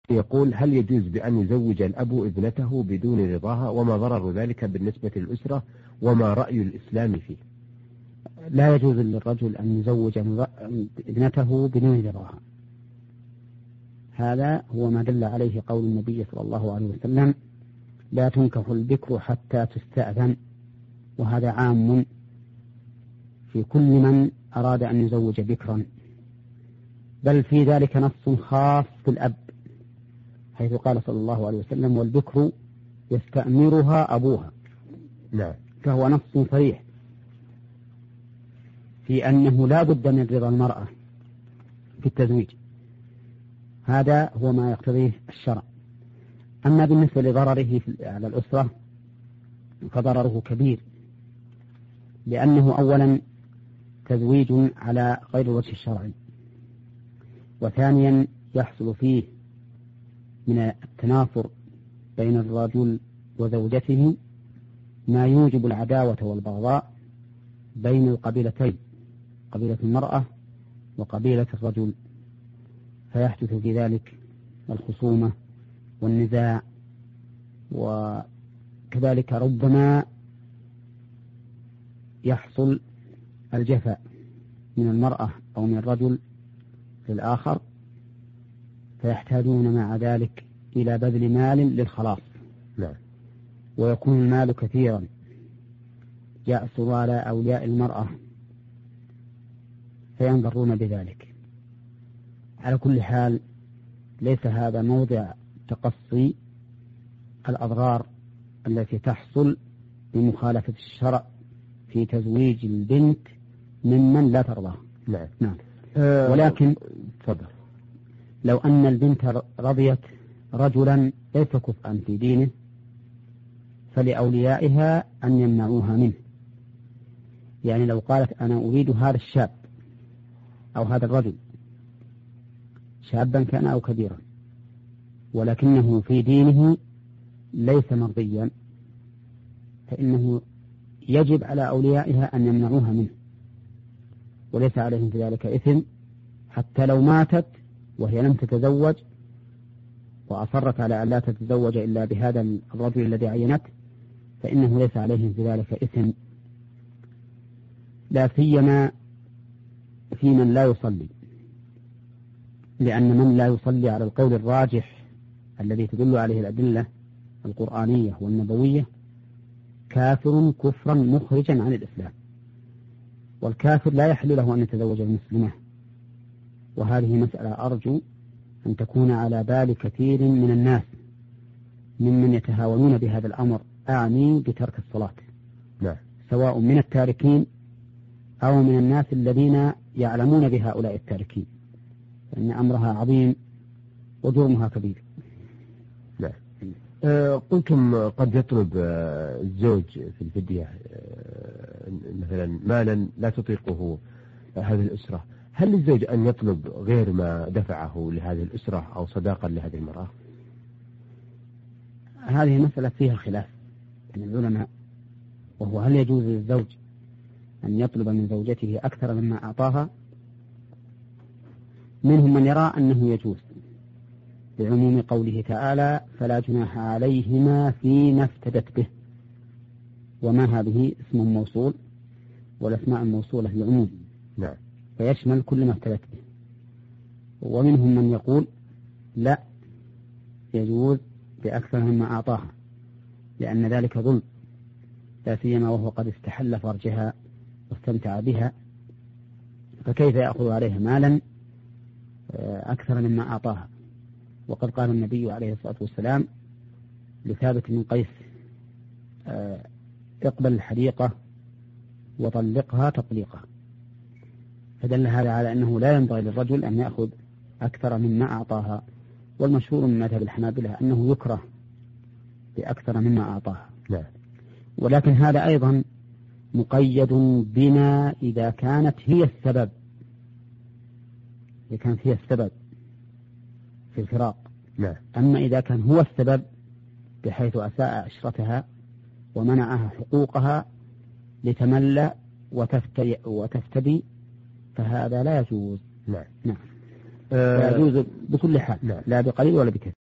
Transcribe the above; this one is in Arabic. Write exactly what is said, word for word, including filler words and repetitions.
يقول: هل يجوز بأن يزوج الأب ابنته بدون رضاها؟ وما ضرر ذلك بالنسبة للأسرة؟ وما رأي الإسلام فيه؟ لا يجوز للرجل أن يزوج ابنته بدون رضاها. هذا هو ما دل عليه قول النبي صلى الله عليه وسلم: لا تنكح البكر حتى تستأذن. وهذا عام في كل من أراد أن يزوج بكرا، بل في ذلك نص خاص في الأب، حيث قال صلى الله عليه وسلم: والبكر يستأمرها أبوها. نعم. فهو نص صريح في أنه لا بد من رضا المرأة في التزويج. هذا هو ما يقتضيه الشرع. أما بالنسبة لضرره على الأسرة فضرره كبير، لأنه أولا تزويج على غير الوجه الشرعي، وثانيا يحصل فيه من التنافر بين الرجل وزوجته ما يوجب العداوة والبغضاء بين القبيلتين، قبيلة المرأة وقبيلة الرجل، فيحدث في ذلك الخصومة والنزاع، وكذلك ربما يحصل الجفاء من المرأة أو من الرجل في الآخر، فيحتاجون مع ذلك إلى بذل مال للخلاص. نعم. ويكون المال كثيرا يأثر على أولياء المرأة فينظرون بذلك. على كل حال ليس هذا موضع تقصي الأضرار التي تحصل بمخالفة الشرع في تزويج البنت ممن لا ترضاه. نعم. نعم. أه ولكن تفضل. لو أن البنت رضيت رجلا ليس كفءا في دينه فلأوليائها أن يمنعوها منه. يعني لو قالت: أنا أريد هذا الشاب أو هذا الرجل، شابا كان أو كبيرا، ولكنه في دينه ليس مرضيا، فإنه يجب على أوليائها أن يمنعوها منه، وليس عليهم في ذلك إثم، حتى لو ماتت وهي لم تتزوج وأصرت على أن لا تتزوج إلا بهذا الرجل الذي عينته، فإنه ليس عليهم في ذلك إثم، لا سيما في من لا يصلي، لأن من لا يصلي على القول الراجح الذي تدل عليه الأدلة القرآنية والنبوية كافر كفرا مخرجا عن الإسلام، والكافر لا يحل له أن يتزوج المسلمة. وهذه مسألة أرجو أن تكون على بال كثير من الناس ممن يتهاونون بهذا الأمر، أعني بترك الصلاة. نعم. سواء من التاركين أو من الناس الذين يعلمون بهؤلاء التاركين، فإن أمرها عظيم وجرمها كبير. نعم. أه قلتم قد يطلب أه الزوج في الفدية أه مثلا مالا لا تطيقه أه هذه الأسرة، هل للزوج أن يطلب غير ما دفعه لهذه الأسرة أو صداقا لهذه المرأة؟ هذه مسألة فيها خلاف بين العلماء، وهو هل يجوز للزوج أن يطلب من زوجته أكثر مما أعطاها. منهم من يرى أنه يجوز بعموم قوله تعالى: فلا جناح عليهما فيما افتدت به، وما هذه اسم موصول، والأسماء الموصولة للعموم. نعم. فيشمل كل ما افتدت به. ومنهم من يقول لا، يجوز بأكثر مما أعطاها، لأن ذلك ظلم، لا سيما وهو قد استحل فرجها واستمتع بها، فكيف يأخذ عليها مالا أكثر مما أعطاها؟ وقد قال النبي عليه الصلاة والسلام لثابت بن قيس: اقبل الحديقة وطلقها تطليقا. فدل هذا على أنه لا ينبغي للرجل أن يأخذ أكثر مما أعطاها. والمشهور من مذهب الحنابلة أنه يكره بأكثر مما أعطاها. لا. ولكن هذا أيضا مقيد بنا إذا كانت هي السبب، إذا كانت هي السبب في الفراق. لا. أما إذا كان هو السبب بحيث أساء عشرتها ومنعها حقوقها لتملأ وتفتدي, وتفتدي فهذا لا يجوز. نعم. نعم. فيجوز بكل حال، نعم. لا بقليل ولا بكثير.